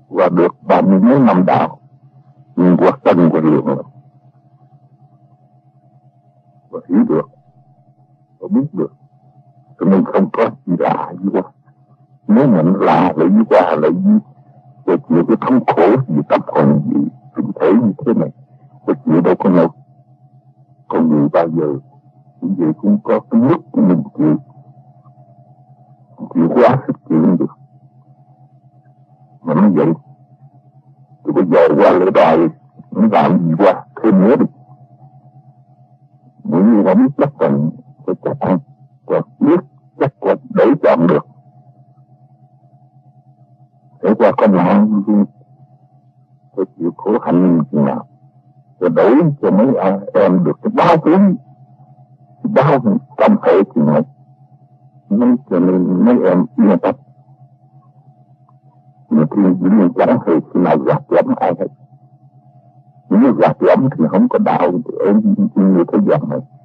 và được 30 mấy năm đạo, nhưng quá tân quá lượng lắm, và hiểu được và biết được, cho nên không có gì lạ gì quá. Nếu mà nó lạ lại gì qua lại gì, và chịu cái thống khổ gì tâm hồn gì tình thể như thế này, và chịu đâu có nổi. Con người bao giờ như vậy cũng có cái mức của mình chịu quá sức chịu được, mà nó vậy. Thì bây giờ qua lễ đòi nó làm gì qua thêm nữa đi, những người đã biết chắc rằng phải chắc ăn và biết chắc là để chọn được, để qua con nạn phải chịu khổ hạnh chừng nào, rồi đổi cho mấy em được cái báo tiếng, cái báo tâm thể chừng này, nên cho nên mấy em yên tâm. Mà khi những chẳng hề khi nào gạt lắm ai hết, những gạt lắm thì không có đạo ở như thế gian này.